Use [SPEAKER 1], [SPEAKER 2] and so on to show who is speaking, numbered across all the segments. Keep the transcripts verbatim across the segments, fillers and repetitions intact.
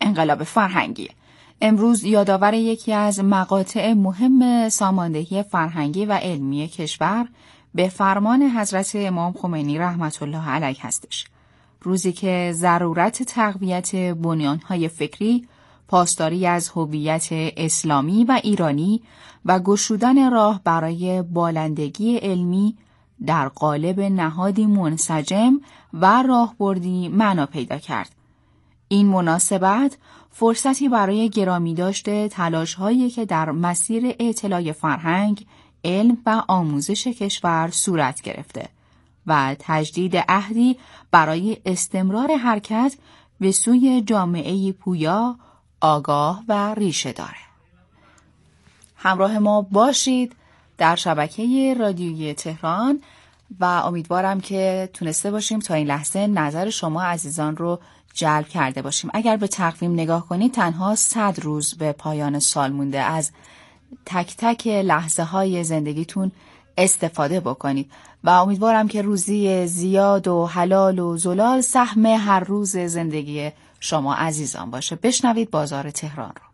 [SPEAKER 1] انقلاب فرهنگی. امروز یادآور یکی از مقاطع مهم ساماندهی فرهنگی و علمی کشور به فرمان حضرت امام خمینی رحمت الله علیه هستش. روزی که ضرورت تقویت بنیان‌های فکری، پاسداری از هویت اسلامی و ایرانی و گشودن راه برای بالندگی علمی در قالب نهادی منسجم و راهبردی معنا پیدا کرد. این مناسبت فرصتی برای گرامی داشته تلاش‌هایی که در مسیر اطلاع فرهنگ، علم و آموزش کشور صورت گرفته و تجدید عهدی برای استمرار حرکت به سوی جامعه پویا، آگاه و ریشه داره. همراه ما باشید در شبکه رادیویی تهران و امیدوارم که تونسته باشیم تا این لحظه نظر شما عزیزان رو جلب کرده باشیم. اگر به تقویم نگاه کنید تنها صد روز به پایان سال مونده. از تک تک لحظه های زندگیتون استفاده بکنید و امیدوارم که روزی زیاد و حلال و زلال سهم هر روز زندگی شما عزیزان باشه. بشنوید بازار تهران رو.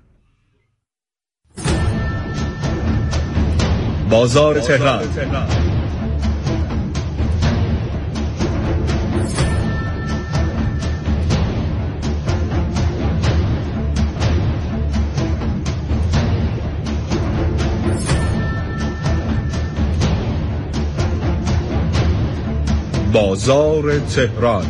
[SPEAKER 2] بازار تهران. بازار تهران.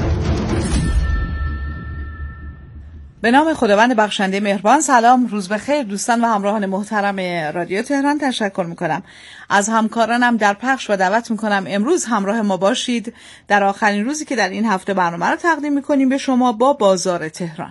[SPEAKER 3] به نام خداوند بخشنده مهربان. سلام، روز بخیر دوستان و همراهان محترم رادیو تهران. تشکر میکنم از همکارانم در پخش و دعوت میکنم امروز همراه ما باشید در آخرین روزی که در این هفته برنامه رو تقدیم میکنیم به شما با بازار تهران.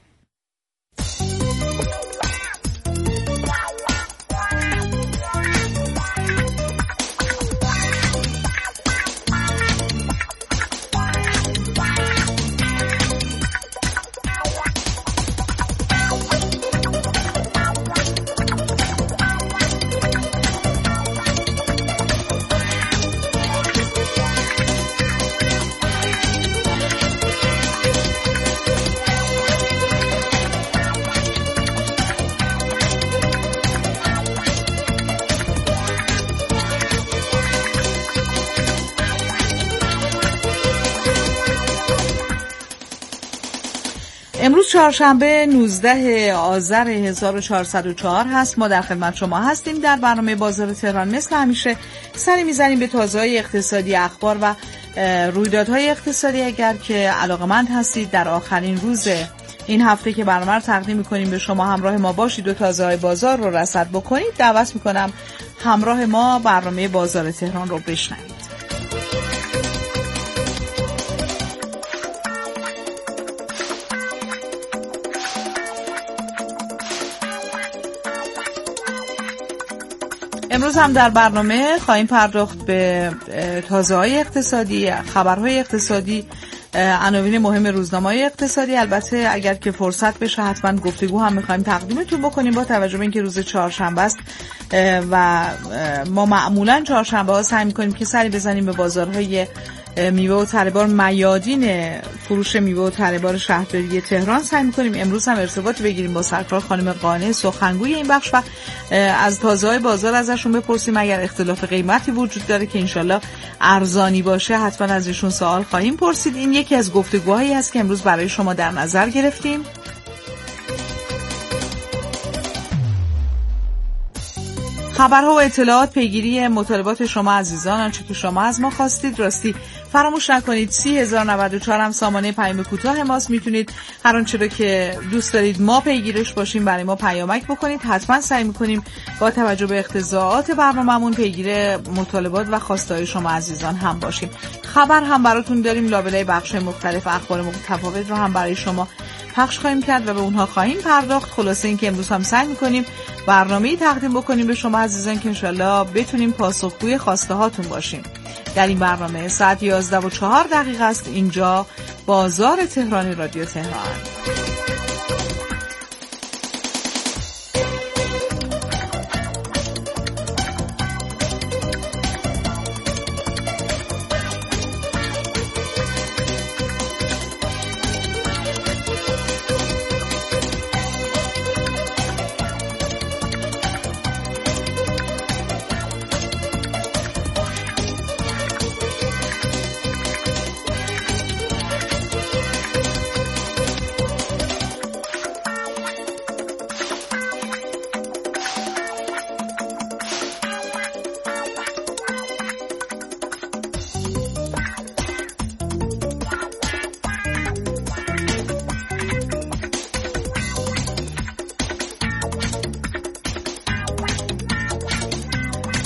[SPEAKER 3] امروز چهارشنبه نوزده آذر هزار و چهارصد و چهار هست. ما در خدمت شما هستیم در برنامه بازار تهران. مثل همیشه سری میزنیم به تازه‌های اقتصادی، اخبار و رویدادهای اقتصادی. اگر که علاقه‌مند هستید در آخرین روز این هفته که برنامه رو تقدیم می‌کنیم به شما همراه ما باشید و تازه‌های بازار رو رصد بکنید، دعوت می‌کنم همراه ما برنامه بازار تهران رو بشنوید. امروز هم در برنامه خواهیم پرداخت به تازه‌های اقتصادی، خبرهای اقتصادی، عناوین مهم روزنامه‌های اقتصادی. البته اگر که فرصت بشه حتما گفتگو هم می‌خوایم تقدیمتون بکنیم با توجه به اینکه روز چهارشنبه است و ما معمولاً چهارشنبه‌ها سعی می‌کنیم که سری بزنیم به بازارهای میوه و تره‌بار، میادین فروش میوه و تره‌بار شهرداری تهران سعی می‌کنیم امروز هم ارتباط بگیریم با سرکار خانم قانع، سخنگوی این بخش، و از تازه‌های بازار ازشون بپرسیم. اگر اختلاف قیمتی وجود داره که انشالله ارزانی باشه حتما از ایشون سوال خواهیم پرسید. این یکی از گفتگوهایی است که امروز برای شما در نظر گرفتیم. خبرها و اطلاعات، پیگیری مطالبات شما عزیزان، آنچه که شما از ما خواستید. راستی فراموش نکنید سی هزار و نود و چهار هم سامانه پیام کوتاه ماست. میتونید هر آنچه رو که دوست دارید ما پیگیرش باشیم برای ما پیامک بکنید. حتما سعی میکنیم با توجه به اقتضاعات برنامه‌مون پیگیر مطالبات و خواسته‌های شما عزیزان هم باشیم. خبر هم براتون داریم، لابلای بخش مختلف اخبار متفاوت رو هم برای شما پخش خواهیم کرد و به اونها خواهیم پرداخت. خلاصه این که امروز هم سعی میکنیم برنامه‌ای تقدیم بکنیم به شما عزیزان که انشالله بتونیم پاسخگوی خواسته هاتون باشیم. در این برنامه ساعت یازده و چهار دقیقه است. اینجا بازار تهران، رادیو تهران.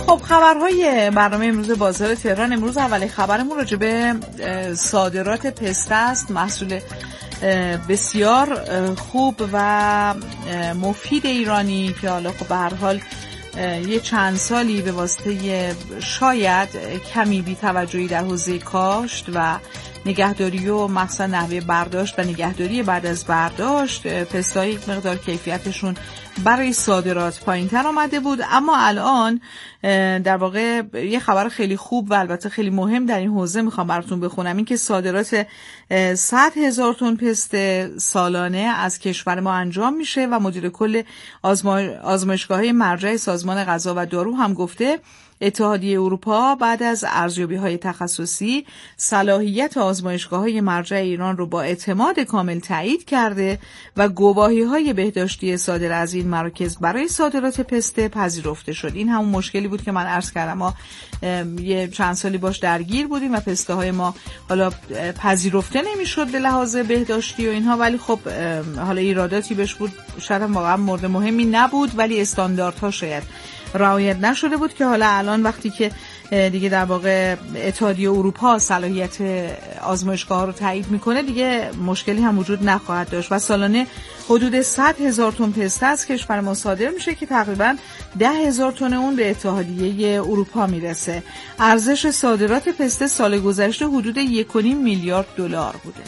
[SPEAKER 3] خب خبرهای برنامه امروز بازار تهران. امروز اول خبرمون راجع به صادرات پسته است، محصول بسیار خوب و مفید ایرانی که حالا خب به هر حال یه چند سالی به واسطه شاید کمی بی توجهی در حوزه کاشت و نگهداری و مخصوصا نحوه برداشت و نگهداری بعد از برداشت پسته‌های یک مقدار کیفیتشون برای صادرات پایین‌تر آمده بود، اما الان در واقع یه خبر خیلی خوب و البته خیلی مهم در این حوزه میخوام براتون بخونم، این که صادرات صد هزار تن پسته سالانه از کشور ما انجام میشه و مدیر کل آزمایشگاه‌های مرجع سازمان غذا و دارو هم گفته اتحادیه اروپا بعد از ارزیابی‌های تخصصی صلاحیت آزمایشگاه‌های مرجع ایران رو با اعتماد کامل تایید کرده و گواهی‌های بهداشتی صادر از این مراکز برای صادرات پسته پذیرفته شد. این همون مشکلی بود که من عرض کردم، ما یه چند سالی باش درگیر بودیم و پسته‌های ما حالا پذیرفته نمی‌شد به لحاظ بهداشتی و اینها، ولی خب حالا ایراداتی بهش بود، شاید واقعا مورد مهمی نبود ولی استانداردها شاید رعایت نشده بود که حالا الان وقتی که دیگه در واقع اتحادیه اروپا صلاحیت آزمایشگاه ها رو تایید میکنه دیگه مشکلی هم وجود نخواهد داشت و سالانه حدود صد هزار تن پسته از کشور ما صادر میشه که تقریبا ده هزار تن اون به اتحادیه اروپا میرسه. ارزش صادرات پسته سال گذشته حدود یک و نیم میلیارد دلار بوده.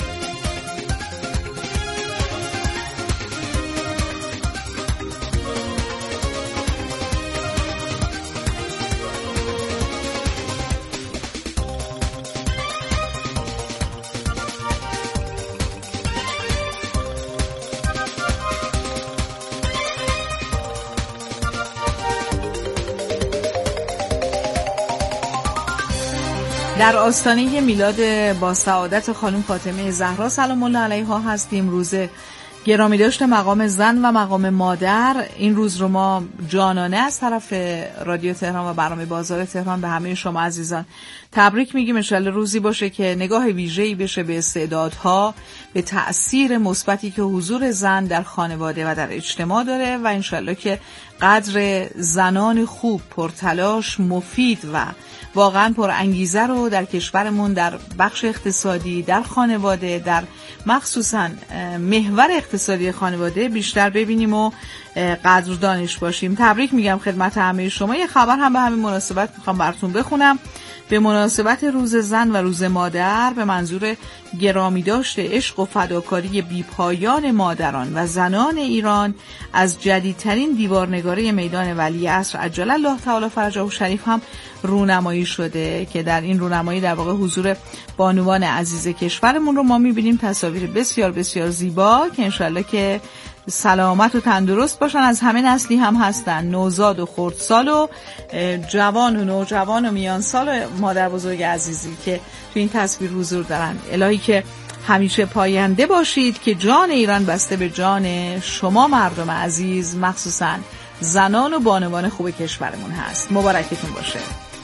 [SPEAKER 3] در آستانه میلاد با سعادت خانم فاطمه زهرا سلام الله علیها هستیم. روز گرامی داشته مقام زن و مقام مادر. این روز رو ما جانانه از طرف رادیو تهران و برنامه بازار تهران به همه شما عزیزان تبریک میگیم. ان شاءالله روزی باشه که نگاه ویژه‌ای بشه به استعدادها، به تأثیر مثبتی که حضور زن در خانواده و در اجتماع داره و ان شاءالله که قدر زنان خوب، پرتلاش، مفید و واقعا پر انگیزه رو در کشورمون در بخش اقتصادی، در خانواده، در مخصوصا محور اقتصادی خانواده بیشتر ببینیم و قدردانش باشیم. تبریک میگم خدمت همه شما. یه خبر هم به همین مناسبت میخوام براتون بخونم. به مناسبت روز زن و روز مادر به منظور گرامی داشته عشق و فداکاری بیپایان مادران و زنان ایران از جدیدترین دیوارنگاری میدان ولیعصر عجل الله تعالی فرجه الشریف هم رونمایی شده که در این رونمایی در واقع حضور بانوان عزیز کشورمون رو ما میبینیم. تصاویر بسیار بسیار زیبا که انشالله که سلامت و تندرست باشن، از همه نسلی هم هستن، نوزاد و خردسال و جوان و نوجوان و میان سال و مادر بزرگ عزیزی که تو این تصویر حضور دارن. الهی که همیشه پاینده باشید که جان ایران بسته به جان شما مردم عزیز، مخصوصا زنان و بانوان خوب کشورمون هست. مبارکتون باشه.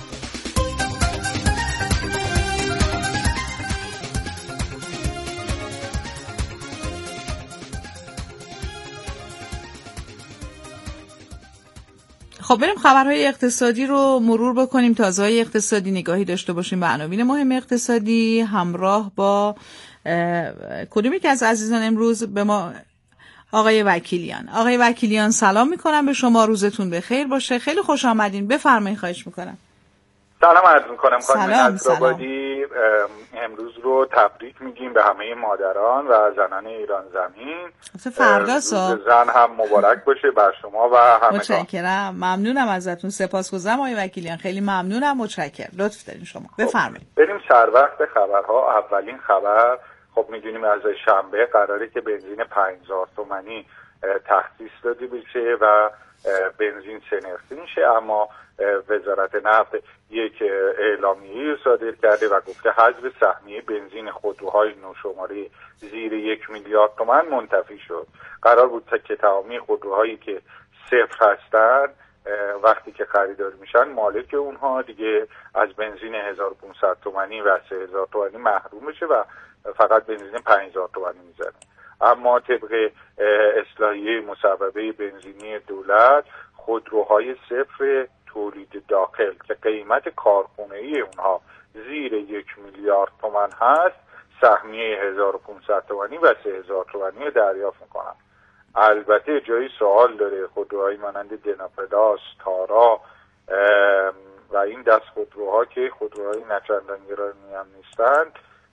[SPEAKER 3] خب بریم خبرهای اقتصادی رو مرور بکنیم، تازه‌های اقتصادی نگاهی داشته باشیم به عناوین مهم اقتصادی همراه با کدومی که از عزیزان امروز به ما آقای وکیلیان. آقای وکیلیان سلام میکنم به شما، روزتون بخیر باشه. خیلی خوش آمدین، بفرمایید. خواهش میکنم.
[SPEAKER 4] سلام عرض میکنم خانم
[SPEAKER 3] سلام.
[SPEAKER 4] نصرآبادی. امروز رو تبریک میگیم به همه مادران و زنان ایران زمین.
[SPEAKER 3] فردا سا
[SPEAKER 4] زن هم مبارک باشه بر شما و همه.
[SPEAKER 3] متشکرم، ممنونم ازتون، سپاسگزارم آقای وکیلیان، خیلی ممنونم، متشکرم، لطف دارین شما. بفرمایید.
[SPEAKER 4] خب بریم سر وقت خبرها. اولین خبر، خب میدونیم از شنبه قراره که بنزین پنج هزار تومانی تخصیص داده بشه و بنزین سه نرخی میشه، اما وزارت نفت یک اعلامیه صادر کرده و گفته حجم سهمیه بنزین خودروهای نوشماره زیر یک میلیارد تومان منتفی شد. قرار بود که تمامی خودروهایی که صفر هستن وقتی که خریدار میشن مالک اونها دیگه از بنزین هزار و پانصد تومانی و سه هزار تومانی محروم بشه و فقط بنزین پنج هزار تومانی میزنه. اما طبق اصلاحیه مصوبه بنزینی دولت خودروهای صفر تولید داخل که قیمت کارخونه‌ای اونها زیر یک میلیارد تومان هست سهمیه هزار و پانصد تومانی و سه هزار تومانی دریافت میکنن. البته جایی سوال داره خودروهایی مانند دناپلاس، تارا و این دست خودروها که خودروهای نچندان گرانی هم نیستند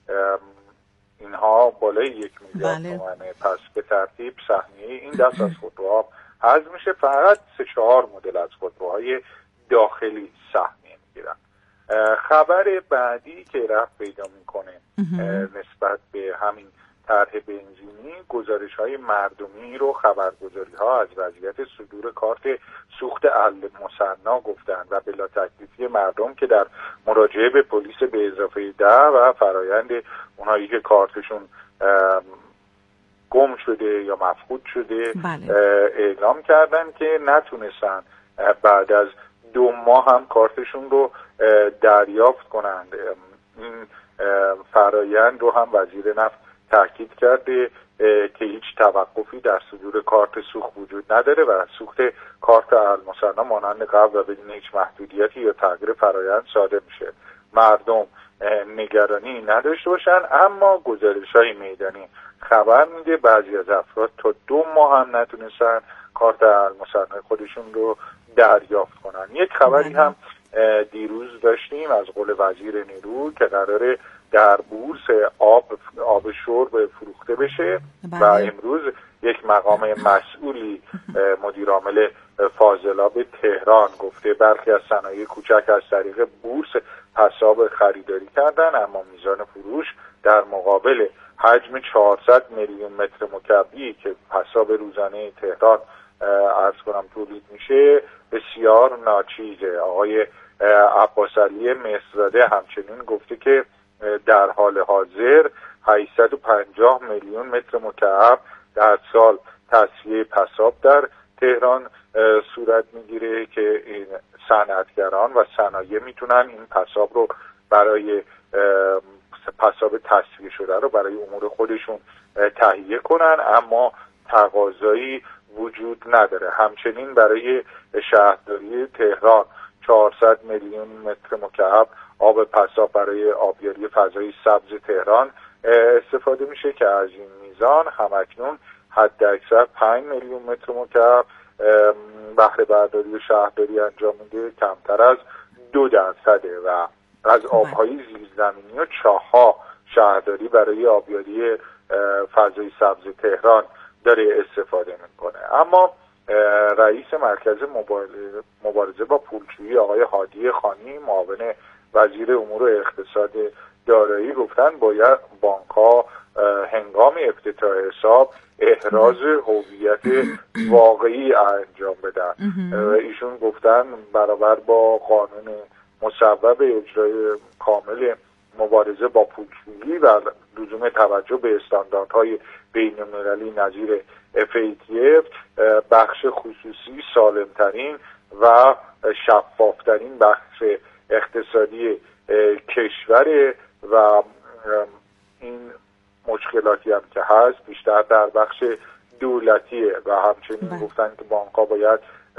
[SPEAKER 4] اینها بالای یک میلیارد
[SPEAKER 3] بله.
[SPEAKER 4] تومانه. پس به ترتیب سهمیه این دست از خودروها حذف میشه. فقط سه چهار مدل از خودروهای داخلی سهمیه میگیرن. خبر بعدی که رفت پیدا میکنه نسبت به همین طرح بنزینی، گزارش های مردمی رو خبرگزاری ها از وضعیت صدور کارت سوخت المثنا گفتن و بلا تکلیفی مردم که در مراجعه به پلیس به اضافه ده و فرایند اونایی که کارتشون گم شده یا مفقود شده بله. اعلام کردن که نتونستن بعد از دو ماه هم کارتشون رو دریافت کنند. این فرایند رو هم وزیر نفت تاکید کرده که هیچ توقفی در صدور کارت سوخت وجود نداره و سوخت کارت المثنا مانند قبل و بدون هیچ محدودیتی یا تغییر فرایند صادر میشه. مردم نگرانی نداشته باشن. اما گزارش‌های میدانی خبر میده بعضی از افراد تا دو ماه هم نتونستن کارت المثنا خودشون رو دریافت کنن. یک خبری هم دیروز داشتیم از قول وزیر نیرو که قراره در بورس آب آب شرب فروخته بشه بله. و امروز یک مقام مسئولی مدیر عامل فاضلاب تهران گفته برخی از صنایع کوچک از طریق بورس پساب خریداری کردن اما میزان فروش در مقابل حجم چهارصد میلیون متر مکعبی که پساب روزانه تهران عرض کنم تولید میشه بسیار ناچیزه. آقای عباسعلی مصرزاده همچنین گفته که در حال حاضر هشتصد و پنجاه میلیون متر مکعب در سال تصفیه پساب در تهران صورت میگیره که این صنعتگران و صنایع میتونن این پساب رو برای پساب تصفیه شده رو برای امور خودشون تهیه کنن اما تقاضایی وجود نداره. همچنین برای شهرداری تهران چهارصد میلیون متر مکعب آب پساب برای آبیاری فضای سبز تهران استفاده میشه که از این میزان همکنون حد اکثر پنج میلیون متر مکعب بهره برداری و شهرداری انجام میده، کمتر از دو درصده و از آبهای زیرزمینی و چاه‌ها شهرداری برای آبیاری فضای سبز تهران داره استفاده میکنه. اما رئیس مرکز مبارزه با پولشویی آقای هادی خانی معاون وزیر امور اقتصاد دارایی گفتن باید بانک‌ها هنگام افتتاح حساب احراز هویت واقعی انجام بدن. ایشون گفتن برابر با قانون مصوب اجرای کامل مبارزه با پولشویی و لزوم توجه به استانداردهای بین‌المللی نظیر اف ای تی اف بخش خصوصی سالمترین و شفافترین بخش اقتصادی کشور و این مشکلاتی هم که هست بیشتر در بخش دولتیه و همچنین گفتن که بانک‌ها باید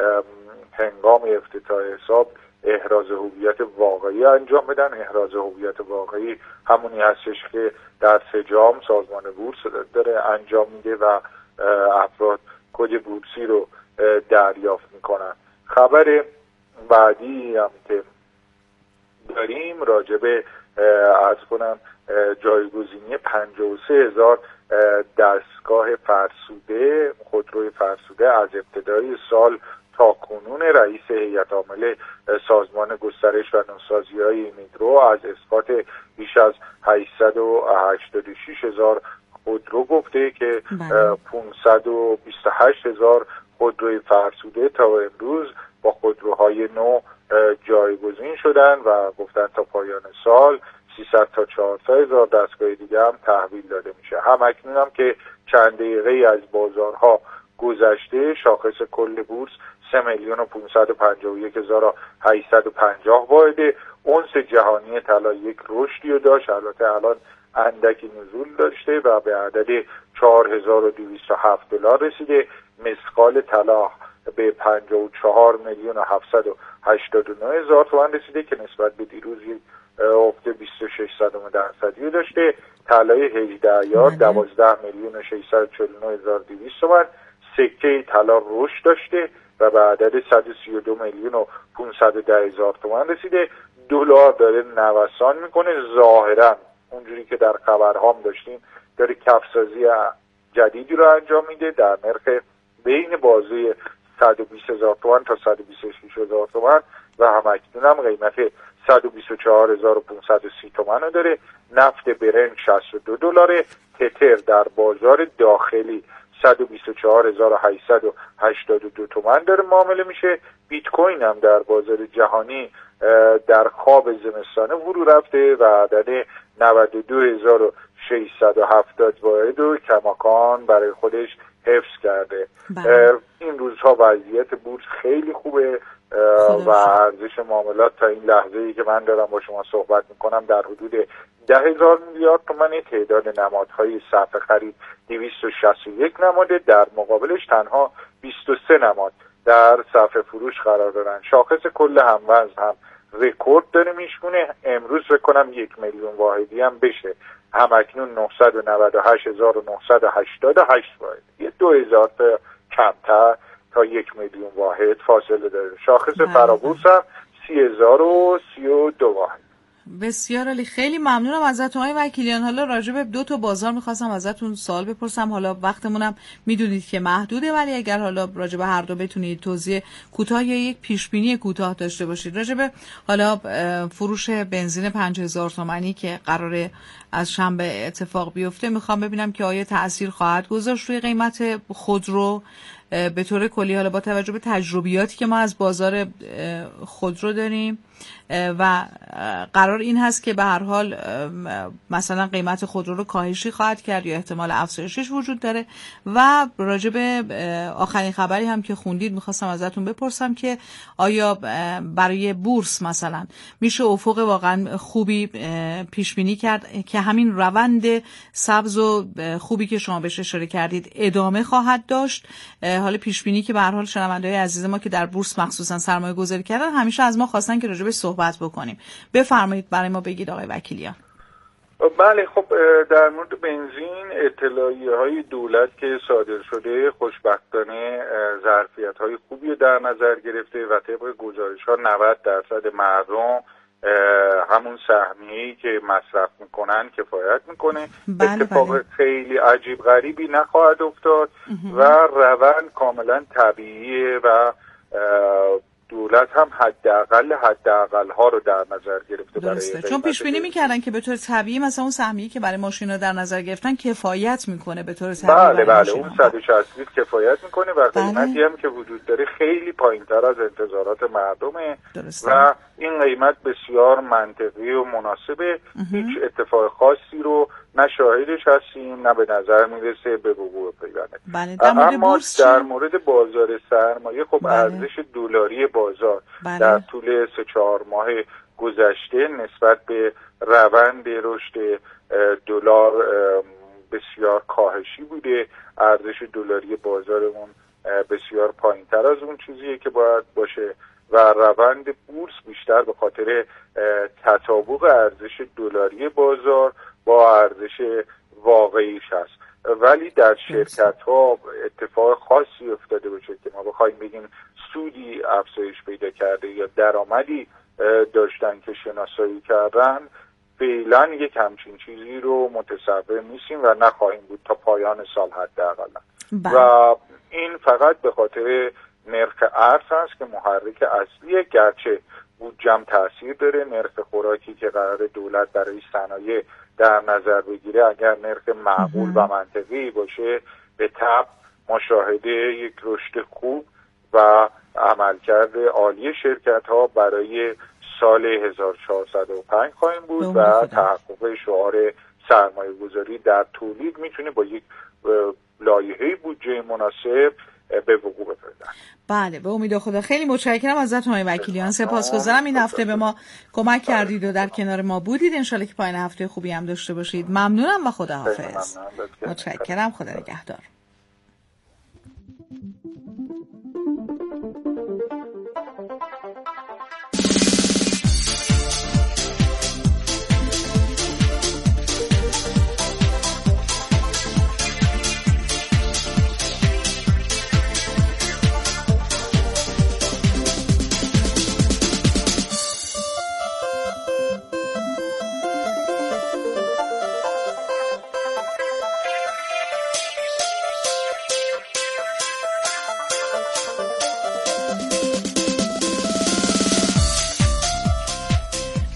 [SPEAKER 4] هنگام افتتاح حساب احراز هویت واقعی انجام بدن. احراز هویت واقعی همونی هستش که در سجام سازمان بورس داره انجام میده و افراد کد بورسی رو دریافت میکنن. خبر بعدی هم که داریم راجبه عرض کنم جایگزینی پنجاه و سه هزار دستگاه فرسوده خودروی فرسوده از ابتدای سال تا کنون رئیس هیئت عامله سازمان گسترش و نوسازی‌های میترو از اسقاط بیش از هشتصد و هشتاد و شش هزار خودرو گفته که پانصد و بیست و هشت هزار خودروی فرسوده تا امروز با خودروهای نو جایگزین شدن و گفتن تا پایان سال سیصد تا چهارصد هزار دستگاه دیگه هم تحویل داده میشه. هم اکنون هم که چند دقیقه از بازارها گذشته شاخص کل بورس سه میلیون و پانصد و پنجاه و یک هزار و هشتصد و پنجاه واحده. اونس جهانی طلا یک رشدی رو داشت، البته الان اندکی نزول داشته و به عدد چهار هزار و دویست و هفت دلار رسیده. مسقال طلا به پنجاه و چهار میلیون و هفتصد و هشتاد و نه هزار تومان رسیده که نسبت به دیروز افت بیست و شش صدم درصدی داشته. طلای هجده ایار دوازده میلیون و ششصد و چهل و نه هزار و دویست تومان. سکه طلا رشد داشته و به عدد صد و سی و دو میلیون و پانصد و ده هزار تومان رسیده. دلار داره نوسان میکنه، ظاهرا اونجوری که در خبرهام داشتیم داره کفسازی جدیدی رو انجام میده در نرخ بین بازه صد و بیست هزار تومان تا صد و بیست و شش هزار تومان و همکنون هم قیمت صد و بیست و چهار هزار و پانصد و سی تومان رو داره. نفت برنت شصت و دو دلاره. تتر در بازار داخلی صد و بیست و چهار هزار و هشتصد و هشتاد و دو تومان داره معامله میشه. بیت کوین هم در بازار جهانی در خواب زمستانه فرو رفته و عدد نود و دو هزار و ششصد و هفتاد واحد و کماکان برای خودش حفظ کرده. این روزها وضعیت بورس خیلی خوبه و ارزش معاملات تا این لحظه‌ای که من دارم با شما صحبت میکنم در حدود ده هزار میلیارد تومان. تعداد نمادهای صف خرید دویست و شصت و یک نماده، در مقابلش تنها بیست و سه نماد در صف فروش قرار دارن. شاخص کل هموزن هم رکورد داره میشونه، امروز فکر کنم یک میلیون واحدی هم بشه. همکنون نهصد و نود و هشت هزار و نهصد و هشتاد و هشت واحد، یه دو هزار تا کمتر تا یک میلیون واحد فاصله داره. شاخص فرابورس هم سی هزار و سی و دو واحد.
[SPEAKER 3] بسیار عالی، خیلی ممنونم ازتون آقای وکیلیان. حالا راجع به دو تا بازار میخواستم ازتون سوال بپرسم، حالا وقتمونم میدونید که محدوده، ولی اگر حالا راجع به هر دو بتونید توضیح کوتاه یا یک پیشبینی کوتاه داشته باشید. راجع به حالا فروش بنزین پنج هزار تومانی که قراره از شنبه اتفاق بیفته، میخوام ببینم که آیا تأثیر خواهد گذاشت روی قیمت خودرو به طور کلی، حالا با توجه به تجربیاتی که ما از بازار خودرو داریم و قرار این هست که به هر حال مثلا قیمت خودرو رو کاهشی خواهد کرد یا احتمال افزایشش وجود داره. و راجع به آخرین خبری هم که خوندید میخواستم ازتون بپرسم که آیا برای بورس مثلا میشه افق واقعا خوبی پیش بینی کرد که همین روند سبز و خوبی که شما بهش اشاره کردید ادامه خواهد داشت؟ حالا پیش بینی که به هر حال شنونده‌های عزیز ما که در بورس مخصوصا سرمایه گذاری کردن همیشه از ما خواستن که راجع به صحبت بکنیم. بفرمایید برای ما بگید آقای وکیلیان.
[SPEAKER 4] بله، خب در مورد بنزین اطلاعیه های دولت که صادر شده خوشبختانه ظرفیت های خوبی در نظر گرفته و طبق گزارش ها نود درصد مردم همون سهمیه‌ای که مصرف میکنن کفایت میکنه.
[SPEAKER 3] بله
[SPEAKER 4] اتفاق
[SPEAKER 3] بله.
[SPEAKER 4] خیلی عجیب غریبی نخواهد افتاد و روند کاملا طبیعیه و دولت هم حداقل حداقل ها رو در نظر گرفته.
[SPEAKER 3] درسته.
[SPEAKER 4] برای
[SPEAKER 3] چون پیش بینی میکردن که به طور طبیعی مثلا اون سهمیه‌ای که برای ماشینا در نظر گرفتن کفایت میکنه به طور طبیعی.
[SPEAKER 4] بله بله اون صد و شصت لیتر کفایت میکنه و قیمتی بله. هم که وجود داره خیلی پایینتر از انتظارات مردمه. درسته. و این قیمت بسیار منطقی و مناسبه. هیچ اتفاق خاصی رو نه شاهدش هستیم نه به نظر میرسه به وقوع پیونده.
[SPEAKER 3] بله. در مورد
[SPEAKER 4] اما
[SPEAKER 3] بورس
[SPEAKER 4] در مورد بازار سرمایه خب بله. ارزش دلاری بازار بله. در طول سه چهار ماه گذشته نسبت به روند رشد دلار بسیار کاهشی بوده. ارزش دلاری بازارمون بسیار پایینتر از اون چیزیه که باید باشه و روند بورس بیشتر به خاطر تطابق ارزش دلاری بازار با ارزش واقعیش هست. ولی در شرکت ها اتفاق خاصی افتاده باشه که ما بخوایم بگیم سودی افزایش پیدا کرده یا درآمدی داشتن که شناسایی کردن، فعلا یک همچین چیزی رو متصور نیستیم و نخواهیم بود تا پایان سال حداقل. و این فقط به خاطر نرخ ارز هست که محرک اصلیه، گرچه بودجم تاثیر داره. نرخ خوراکی که قرار دولت برای صنایع در نظر بگیره اگر نرخ معقول و منطقی باشه به تبع مشاهده یک رشد خوب و عملکرد عالی شرکت ها برای سال هزار و چهارصد و پنج خواهیم بود و تحقق شعار سرمایه گذاری در تولید میتونه با یک لایحه بودجه مناسب به وقوع بپیوندد.
[SPEAKER 3] بله، به امید خدا. خیلی متشکرم ازتون آقای وکیلیان. سپاسگزارم این هفته به ما کمک کردید و در کنار ما بودید. انشالله که پایان هفته خوبی هم داشته باشید. ممنونم و خداحافظ. متشکرم. خدا نگهدار.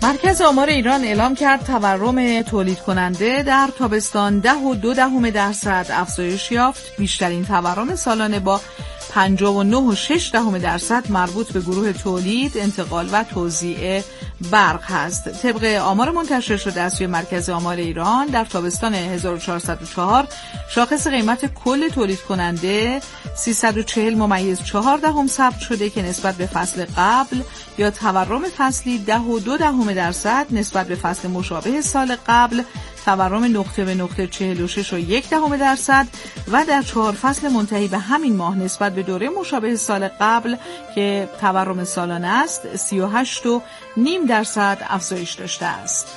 [SPEAKER 3] مرکز آمار ایران اعلام کرد تورم تولید کننده در تابستان ده و دو دهم درصد افزایش یافت. بیشترین تورم سالانه با پنجاه و نه و شش دهم درصد مربوط به گروه تولید، انتقال و توزیع برق هست. طبق آمار منتشر شده از سوی مرکز آمار ایران در تابستان هزار و چهارصد و چهار شاخص قیمت کل تولید کننده سیصد و چهل ممیز چهار دهم ثبت شده که نسبت به فصل قبل یا تورم فصلی ده و دو دهم درصد نسبت به فصل مشابه سال قبل تورم نقطه به نقطه چهل و شش و یک دهم درصد و در چهار فصل منتهی به همین ماه نسبت به دوره مشابه سال قبل که تورم سالانه است سی و هشت و نیم درصد افزایش داشته است.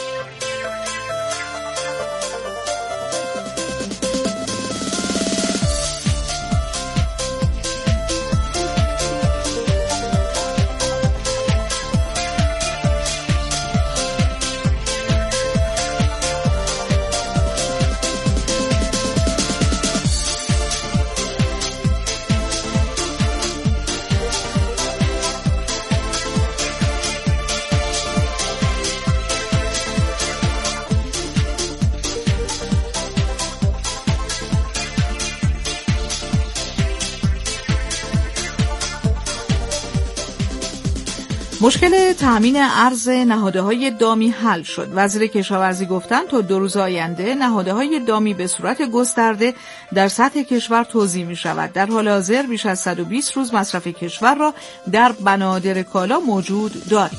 [SPEAKER 3] مشکل تامین ارز نهادهای دامی حل شد. وزیر کشاورزی گفتند تا دو روز آینده نهادهای دامی به صورت گسترده در سطح کشور توزیع می شود. در حال حاضر بیش از صد و بیست روز مصرف کشور را در بنادر کالا موجود داریم.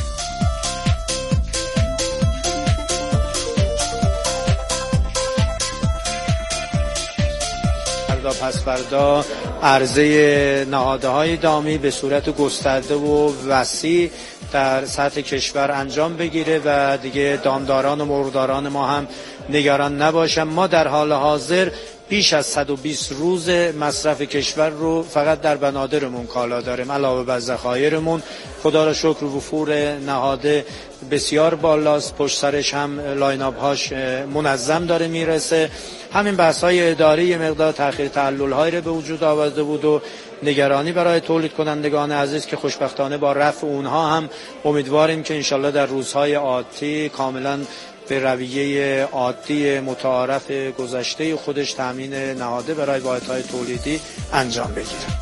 [SPEAKER 5] پس فردا عرضه نهادهای دامی به صورت گسترده و وسیع در سطح کشور انجام بگیره و دیگه دامداران و مرغداران ما هم نگران نباشن. ما در حال حاضر بیش از صد و بیست روز مصرف کشور رو فقط در بنادرمون کالا داریم، علاوه بر ذخایرمون. خدا را شکر وفور نهاده بسیار بالاست، پشت سرش هم لایناپ هاش منظم داره میرسه. همین بحث های اداری یه مقدار تأخیر تعلل هایی رو به وجود آورده بود و نگرانی برای تولید کنندگان عزیز که خوشبختانه با رفع اونها هم امیدواریم که انشالله در روزهای آتی کاملا به رویه عادی متعارف گذشته خودش تامین نهاده برای واحدهای تولیدی انجام بگیره.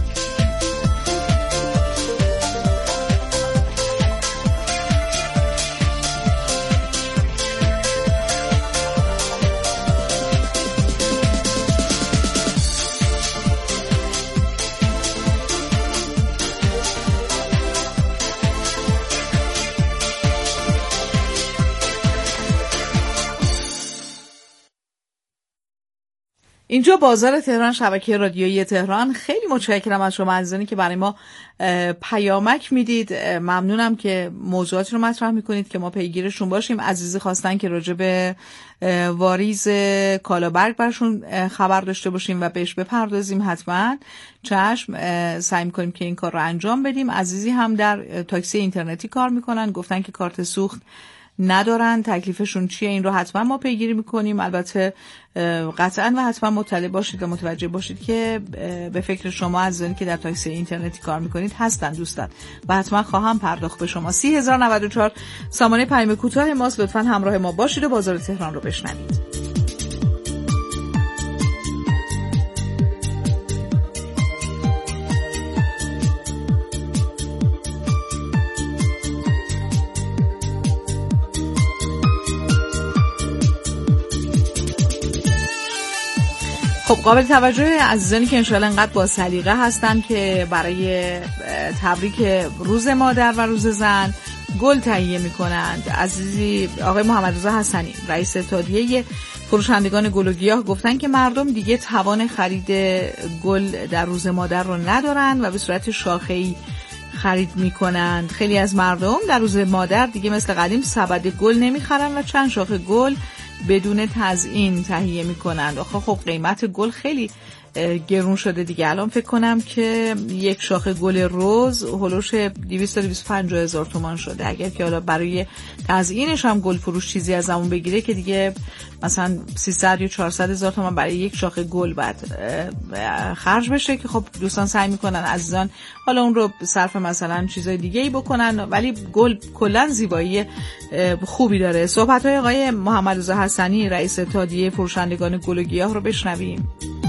[SPEAKER 3] اینجا بازار تهران، شبکه رادیویی تهران. خیلی متشکرم از شما عزیزانی که برای ما پیامک میدید. ممنونم که موضوعاتی رو مطرح میکنید که ما پیگیرشون باشیم. عزیزی خواستن که راجع به واریز کالابرگ برشون خبر داشته باشیم و بهش بپردازیم. حتما چشم، سعی میکنیم که این کار رو انجام بدیم. عزیزی هم در تاکسی اینترنتی کار میکنن، گفتن که کارت سوخت ندارن، تکلیفشون چیه؟ این رو حتما ما پیگیری میکنیم. البته قطعا و حتما مطلع باشید و متوجه باشید که به فکر شما عزیزانی که در تاکسی اینترنتی کار میکنید هستن دوستان و حتما خواهم پرداخت به شما. سی هزار و نود و چهار سامانه پیام کوتاه ماست. لطفا همراه ما باشید و بازار تهران رو بشنوید. خب قابل توجه عزیزانی که انشاءالله انقدر با سلیقه هستن که برای تبریک روز مادر و روز زن گل تهیه میکنند. عزیزی آقای محمد رضا حسنی رئیس اتحادیه فروشندگان گل و گیاه گفتن که مردم دیگه توان خرید گل در روز مادر رو ندارن و به صورت شاخه‌ای خرید میکنند. خیلی از مردم در روز مادر دیگه مثل قدیم سبد گل نمیخرن و چند شاخه گل بدون تزیین تهیه میکنند. آخه خب قیمت گل خیلی گرون شده دیگه. الان فکر کنم که یک شاخه گل رز هولوش دویست تا دویست و پنجاه هزار تومان شده. اگر که حالا برای تزیینش هم گل فروش چیزی از همون بگیره که دیگه مثلا سیصد یا چهارصد هزار تومان برای یک شاخه گل بعد خرج بشه که خب دوستان سعی میکنن عزیزان حالا اون رو صرف مثلا چیزای دیگه ای بکنن، ولی گل کلا زیبایی خوبی داره. صحبت‌های آقای محمد رضا حسنی رئیس اتحادیه فروشندگان گل و گیاه رو بشنویم.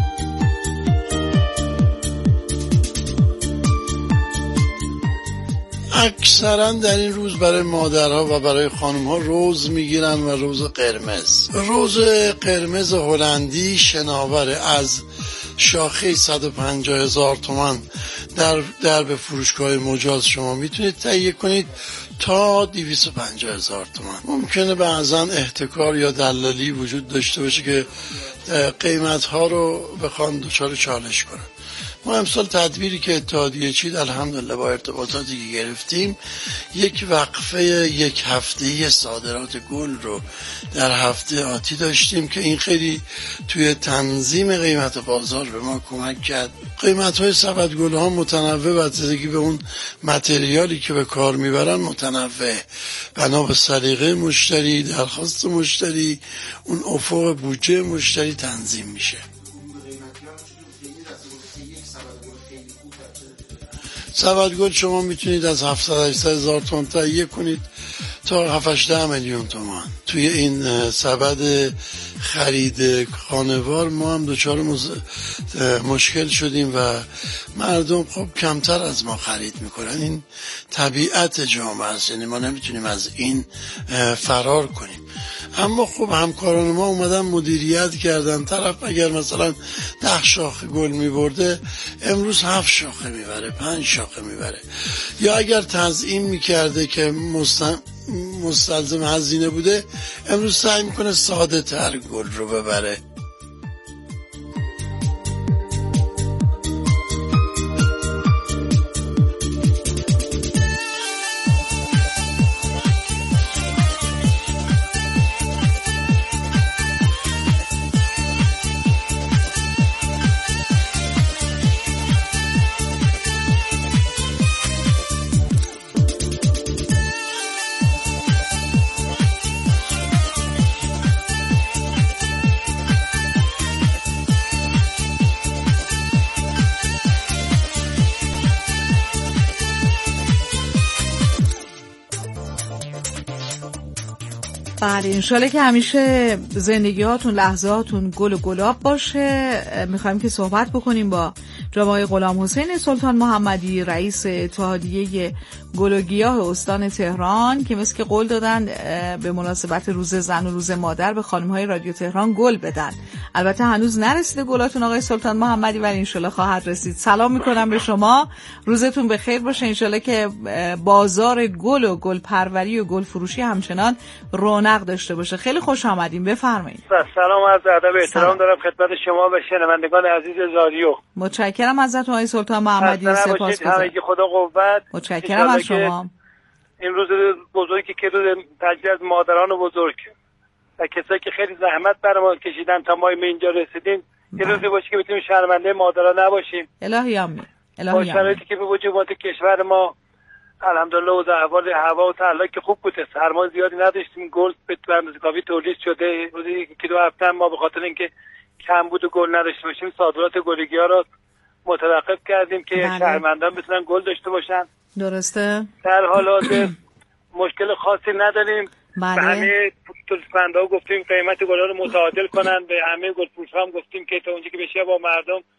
[SPEAKER 6] اکثرا در این روز برای مادرها و برای خانمها رز میگیرن و رز قرمز. رز قرمز هلندی شناوره، از شاخه صد و پنجاه هزار تومان در در به فروشگاه مجاز شما میتونید تهیه کنید تا دویست و پنجاه هزار تومان. ممکنه بعضا احتکار یا دلالی وجود داشته باشه که قیمت ها رو بخوان دچار چالش کنن. ما امسال تدبیری که اتحادیه چید الحمدلله با ارتباطاتی که گرفتیم یک وقفه یک هفته‌ای صادرات گل رو در هفته آتی داشتیم که این خیلی توی تنظیم قیمت بازار به ما کمک کرد. قیمت‌های سبد گل ها متنوع بستگی به اون متریالی که به کار میبرن متنوع، بنا به سلیقه مشتری، درخواست مشتری، اون افق بودجه مشتری تنظیم میشه. سبد گل شما میتونید از هفتصد هشتصد هزار تومان تهیه کنید تا هفت هشت میلیون تومان. توی این سبد خرید خانوار ما هم دچار مشکل شدیم و مردم خب کمتر از ما خرید میکنن. این طبیعت جامعه است، یعنی ما نمیتونیم از این فرار کنیم. اما خب همکاران ما اومدن مدیریت کردن. طرف اگر مثلا ده شاخه گل میبرده امروز هفت شاخه میبره، پنج شاخه میبره. یا اگر تزیین میکرده که مستلزم هزینه بوده امروز سعی میکنه ساده تر گل رو ببره.
[SPEAKER 3] بله انشالله که همیشه زندگیاتون لحظاتون گل و گلاب باشه. میخوایم که صحبت بکنیم با جناب آقای غلام حسین سلطان محمدی رئیس اتحادیه گل و گیاه استان تهران که مثل که قول دادن به مناسبت روز زن و روز مادر به خانم‌های رادیو تهران گل بدن. البته هنوز نرسیده گلاتون آقای سلطان محمدی، ولی انشالله خواهد رسید. سلام میکنم به شما، روزتون بخیر باشه. انشالله که بازار گل و گل پروری و گل فروشی همچنان رونق داشته باشه. خیلی خوش آمدین، بفرمایید.
[SPEAKER 7] سلام، عرض ادب احترام دارم خدمت شما و شنوندگان عزیز رادیو.
[SPEAKER 3] متشکرم ازتون آقای سلطان محمدی، سپاسگزارم.
[SPEAKER 7] خدا قوت.
[SPEAKER 3] متشکرم از شما.
[SPEAKER 7] این روز بزرگی که روز تجلیل از مادران بزرگ و کسایی که خیلی زحمت برای ما کشیدن تا ما به اینجا رسیدیم، یه روزی باشه که بتونیم شرمنده مادران نباشیم.
[SPEAKER 3] الهی آمین. الهی
[SPEAKER 7] آمین. با شرایطی که به وجود اومد کشور ما الحمدلله و احوال هوا و تعالی که خوب بوده، سرما زیادی نداشتیم، گل به اندازه کافی تولید شده. روزی که دو هفته ما به خاطر اینکه کم بود و گل نداشته باشیم صادرات گلگیا رو متوقف کردیم که بله. شهروندان بتونن گل داشته باشن.
[SPEAKER 3] درسته.
[SPEAKER 7] در حالات مشکل خاصی نداریم.
[SPEAKER 3] بله.
[SPEAKER 7] به همه فروشنده ها گفتیم قیمت گلا رو متعادل کنن، به همه گل فروش ها هم گفتیم که تا اونجا که بشه با مردم